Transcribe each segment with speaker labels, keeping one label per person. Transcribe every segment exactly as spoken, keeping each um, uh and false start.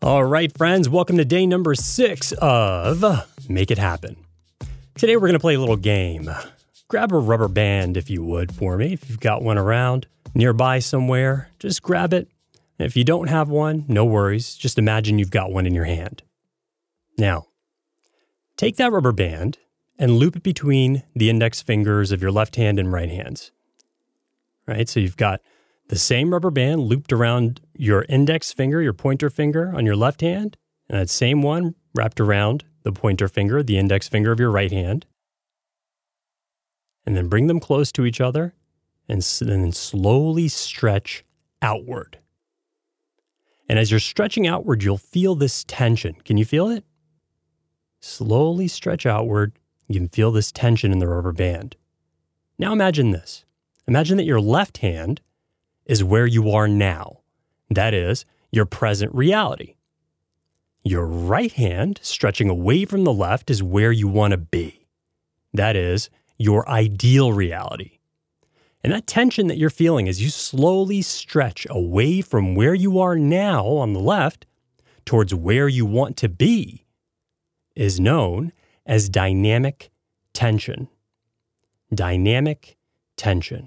Speaker 1: All right, friends, welcome to day number six of Make It Happen. Today we're going to play a little game. Grab a rubber band, if you would, for me. If you've got one around nearby somewhere, just grab it. And if you don't have one, no worries. Just imagine you've got one in your hand. Now, take that rubber band and loop it between the index fingers of your left hand and right hands. Right? So you've got the same rubber band looped around your index finger, your pointer finger on your left hand, and that same one wrapped around the pointer finger, the index finger of your right hand. And then bring them close to each other and then slowly stretch outward. And as you're stretching outward, you'll feel this tension. Can you feel it? Slowly stretch outward. You can feel this tension in the rubber band. Now imagine this. Imagine that your left hand is where you are now. That is, your present reality. Your right hand, stretching away from the left, is where you want to be. That is, your ideal reality. And that tension that you're feeling as you slowly stretch away from where you are now on the left towards where you want to be is known as dynamic tension. Dynamic tension.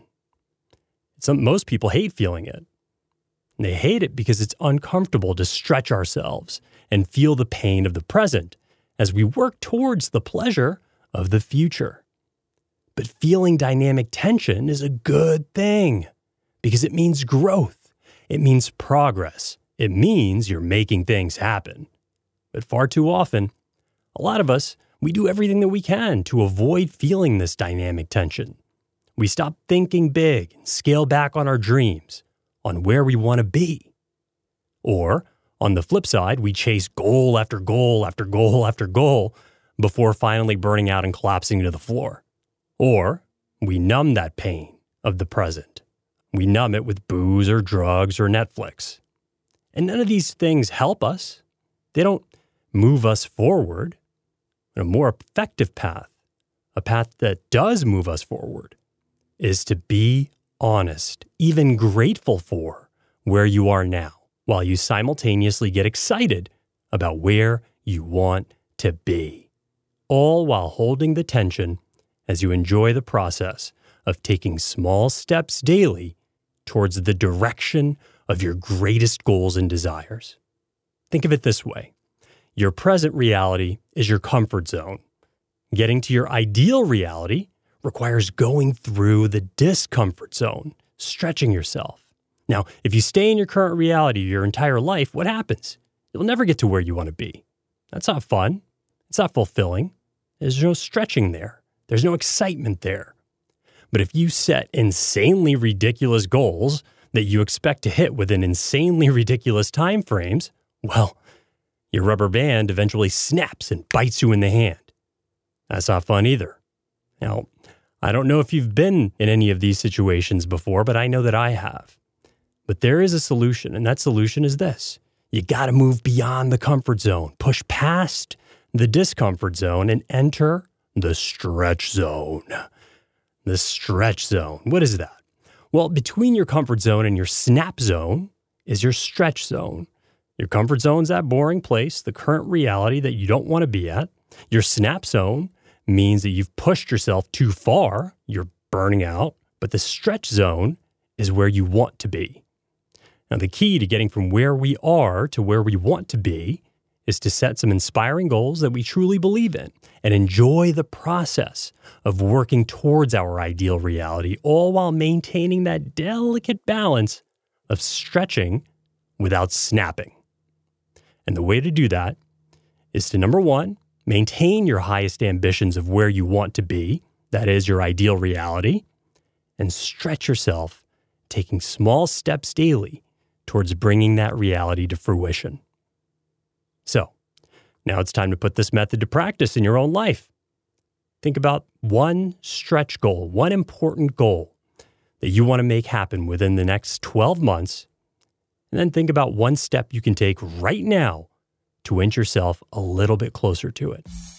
Speaker 1: Some, most people hate feeling it. And they hate it because it's uncomfortable to stretch ourselves and feel the pain of the present as we work towards the pleasure of the future. But feeling dynamic tension is a good thing because it means growth. It means progress. It means you're making things happen. But far too often, a lot of us, we do everything that we can to avoid feeling this dynamic tension. We stop thinking big and scale back on our dreams, on where we want to be. Or, on the flip side, we chase goal after goal after goal after goal before finally burning out and collapsing to the floor. Or, we numb that pain of the present. We numb it with booze or drugs or Netflix. And none of these things help us. They don't move us forward. A more effective path, a path that does move us forward, is to be honest, even grateful for where you are now, while you simultaneously get excited about where you want to be, all while holding the tension as you enjoy the process of taking small steps daily towards the direction of your greatest goals and desires. Think of it this way. Your present reality is your comfort zone. Getting to your ideal reality requires going through the discomfort zone, stretching yourself. Now, if you stay in your current reality your entire life, what happens? You'll never get to where you want to be. That's not fun. It's not fulfilling. There's no stretching there. There's no excitement there. But if you set insanely ridiculous goals that you expect to hit within insanely ridiculous time frames, well, your rubber band eventually snaps and bites you in the hand. That's not fun either. Now, I don't know if you've been in any of these situations before, but I know that I have. But there is a solution, and that solution is this. You got to move beyond the comfort zone, push past the discomfort zone, and enter the stretch zone. The stretch zone. What is that? Well, between your comfort zone and your snap zone is your stretch zone. Your comfort zone's that boring place, the current reality that you don't want to be at. Your snap zone means that you've pushed yourself too far, you're burning out, but the stretch zone is where you want to be. Now, the key to getting from where we are to where we want to be is to set some inspiring goals that we truly believe in and enjoy the process of working towards our ideal reality, all while maintaining that delicate balance of stretching without snapping. And the way to do that is to, number one, maintain your highest ambitions of where you want to be, that is your ideal reality, and stretch yourself, taking small steps daily towards bringing that reality to fruition. So, now it's time to put this method to practice in your own life. Think about one stretch goal, one important goal that you want to make happen within the next twelve months, and then think about one step you can take right now to inch yourself a little bit closer to it.